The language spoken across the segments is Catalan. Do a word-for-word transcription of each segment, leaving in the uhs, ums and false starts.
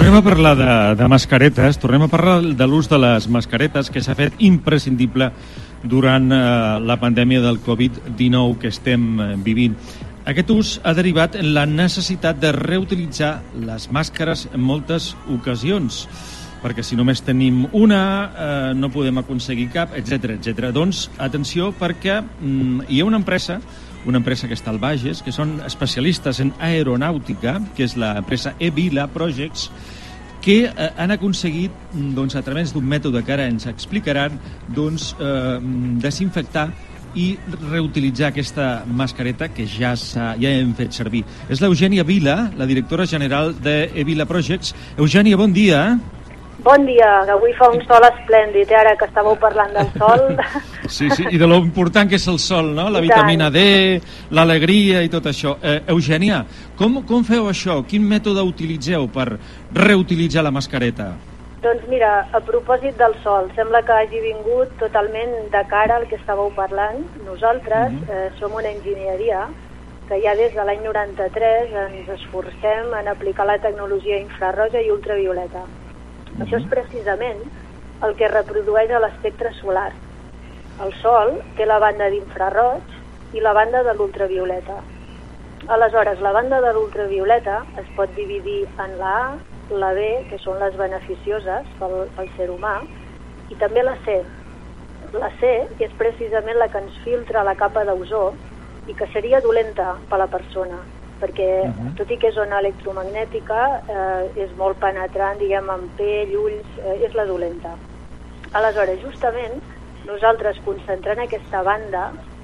Tornem a parlar de, de mascaretes, tornem a parlar de l'ús de les mascaretes, que s'ha fet imprescindible durant eh, la pandèmia del covid dinou que estem eh, vivint. Aquest ús ha derivat en la necessitat de reutilitzar les màscares en moltes ocasions, perquè si només tenim una eh, no podem aconseguir cap, etcètera, etcètera. Doncs, atenció, perquè mm, hi ha una empresa una empresa que està al Bages, que són especialistes en aeronàutica, que és l'empresa eVila Projects, que eh, han aconseguit, doncs, a través d'un mètode que ara ens explicaran, doncs, eh, desinfectar i reutilitzar aquesta mascareta que ja, s'ha, ja hem fet servir. És l'Eugènia Vila, la directora general d'eVila Projects. Eugènia, bon dia. Bon dia, que avui fa un sol esplèndid, eh, ara que estàveu parlant del sol. Sí, sí, i de lo important que és el sol, no? La vitamina D, l'alegria i tot això. Eh, Eugènia, com, com feu això? Quin mètode utilitzeu per reutilitzar la mascareta? Doncs mira, a propòsit del sol, sembla que hagi vingut totalment de cara al que estàveu parlant. Nosaltres mm-hmm. eh, som una enginyeria que ja des de l'any noranta-tres ens esforcem en aplicar la tecnologia infraroja i ultravioleta. Uh-huh. Això és precisament el que reprodueix a l'espectre solar. El sol té la banda d'infraroig i la banda de l'ultravioleta. Aleshores, la banda de l'ultravioleta es pot dividir en la A, la B, que són les beneficioses pel, pel ser humà, i també la C. La C és precisament la que ens filtra la capa d'ozó i que seria dolenta per la persona, perquè uh-huh. tot i que és ona electromagnètica, eh, és molt penetrant, diguem, en pell, ulls, eh, és la dolenta. Aleshores, justament, nosaltres concentrant aquesta banda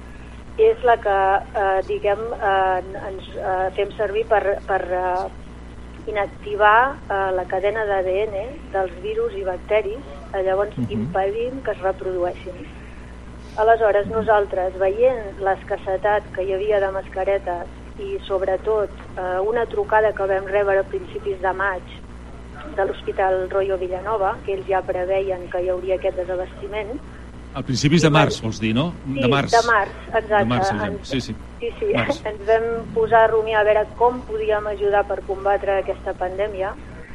és la que, eh, diguem, eh, ens eh, fem servir per, per eh, inactivar eh, la cadena d'A D N dels virus i bacteris, eh, llavors uh-huh. impedint que es reprodueixin. Aleshores, nosaltres, veient l'escassetat que hi havia de mascaretes i sobretot eh, una trucada que vam rebre a principis de maig de l'Hospital Royo Villanova, que ells ja preveien que hi hauria aquest desabastiment. A principis de març, vols dir, no? Sí, de març. de març, exacte. De març, ens, sí, sí. Sí, sí. Març. Ens vam posar a rumiar a veure com podíem ajudar per combatre aquesta pandèmia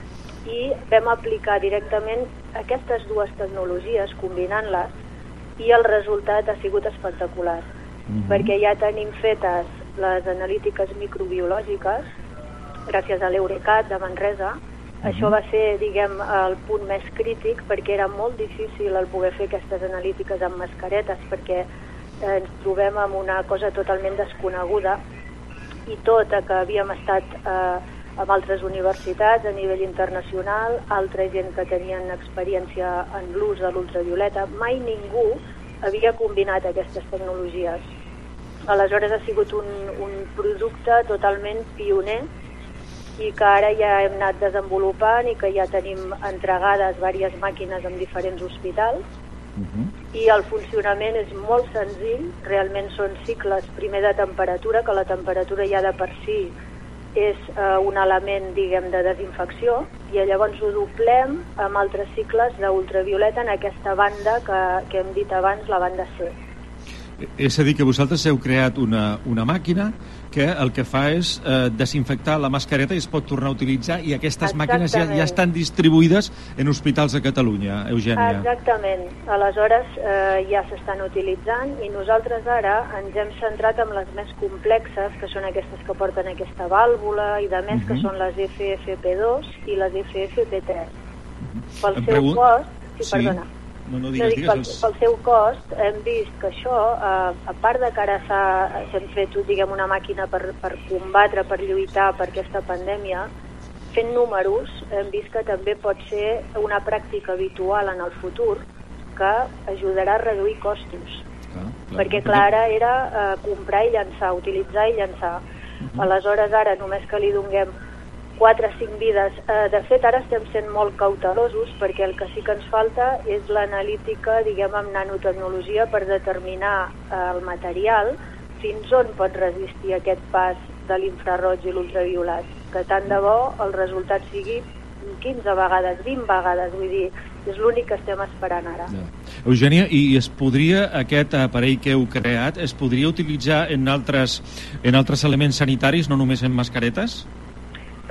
i vam aplicar directament aquestes dues tecnologies, combinant-les, i el resultat ha sigut espectacular, mm-hmm. perquè ja tenim fetes les analítiques microbiològiques gràcies a l'Eurecat de Manresa. Uh-huh. Això va ser, diguem, el punt més crític perquè era molt difícil el poder fer aquestes analítiques amb mascaretes perquè eh, ens trobem amb una cosa totalment desconeguda i tot que havíem estat eh, amb altres universitats a nivell internacional, altra gent que tenien experiència en l'ús de l'ultravioleta, mai ningú havia combinat aquestes tecnologies. Aleshores ha sigut un, un producte totalment pioner i que ara ja hem anat desenvolupant i que ja tenim entregades diverses màquines en diferents hospitals. Uh-huh. I el funcionament és molt senzill, realment són cicles primer de temperatura, que la temperatura ja de per si és eh, un element, diguem, de desinfecció, i llavors ho doblem amb altres cicles d'ultravioleta en aquesta banda que, que hem dit abans, la banda C. És a dir, que vosaltres heu creat una, una màquina que el que fa és eh, desinfectar la mascareta i es pot tornar a utilitzar, i aquestes Exactament. màquines ja, ja estan distribuïdes en hospitals de Catalunya, Eugènia. Exactament. Aleshores eh, ja s'estan utilitzant i nosaltres ara ens hem centrat en les més complexes, que són aquestes que porten aquesta vàlvula i de més, uh-huh. que són les F F P dos i les F F P tres. Uh-huh. Pel em seu pregun... cost... Sí, sí. perdona. No, no, no digues, dic, digues, pel, els... pel seu cost hem vist que això, eh, a part de que ara s'hem fet, diguem, una màquina per, per combatre, per lluitar per aquesta pandèmia, fent números hem vist que també pot ser una pràctica habitual en el futur que ajudarà a reduir costos. Ah, clar, perquè clar, ara era eh, comprar i llançar, utilitzar i llançar. Uh-huh. Aleshores ara només que li donem quatre o cinc vides. Eh, de fet, ara estem sent molt cautelosos perquè el que sí que ens falta és l'analítica, diguem, amb nanotecnologia per determinar eh, el material fins on pot resistir aquest pas de l'infraroig i l'ultraviolat. Que tant de bo el resultat sigui quinze vegades, vint vegades, vull dir, és l'únic que estem esperant ara. Ja. Eugènia, i es podria, aquest aparell que heu creat, es podria utilitzar en altres, en altres elements sanitaris, no només en mascaretes?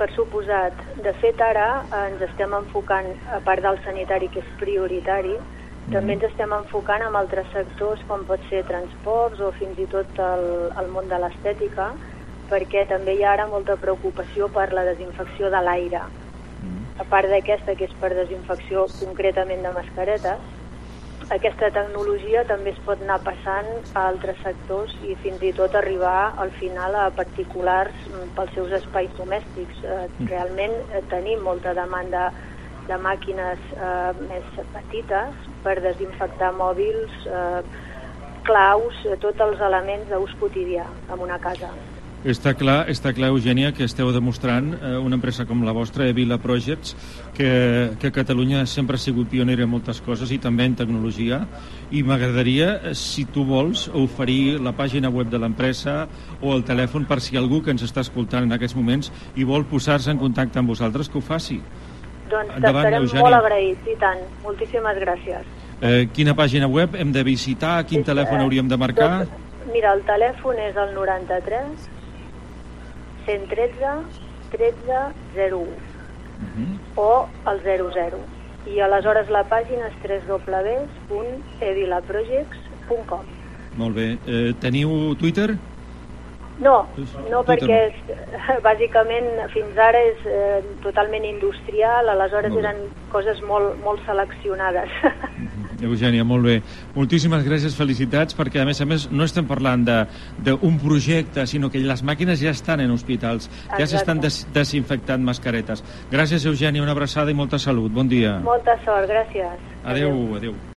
per suposat. De fet, ara ens estem enfocant, a part del sanitari, que és prioritari, mm. també ens estem enfocant en altres sectors, com pot ser transports o fins i tot el, el món de l'estètica, perquè també hi ha ara molta preocupació per la desinfecció de l'aire. Mm. A part d'aquesta, que és per desinfecció concretament de mascaretes, aquesta tecnologia també es pot anar passant a altres sectors i fins i tot arribar al final a particulars pels seus espais domèstics. Realment tenim molta demanda de màquines eh, més petites per desinfectar mòbils, eh, claus, tots els elements d'ús quotidià en una casa. Està clar, està clar, Eugènia, que esteu demostrant eh, una empresa com la vostra, Evila Projects, que, que Catalunya sempre ha sigut pionera en moltes coses i també en tecnologia, i m'agradaria, si tu vols, oferir la pàgina web de l'empresa o el telèfon per si algú que ens està escoltant en aquests moments i vol posar-se en contacte amb vosaltres, que ho faci. Doncs t'estarem molt agraïts, i tant. Moltíssimes gràcies. Eh, quina pàgina web hem de visitar? Quin és, telèfon hauríem de marcar? Doncs, mira, el telèfon és el noranta-tres cent tretze tretze zero u uh-huh. o el zero zero. I aleshores la pàgina és w w w punt evilaprojects punt com. Molt bé. Eh, teniu Twitter? No, no, Twitter perquè és, bàsicament fins ara és eh, totalment industrial, aleshores eren coses molt, molt seleccionades. Uh-huh. Eugènia, molt bé. Moltíssimes gràcies, felicitats, perquè a més a més no estem parlant d'un projecte, sinó que les màquines ja estan en hospitals, Exacte. ja s'estan des desinfectant mascaretes. Gràcies, Eugènia, una abraçada i molta salut. Bon dia. Molta sort, gràcies. Adéu, adéu. adéu.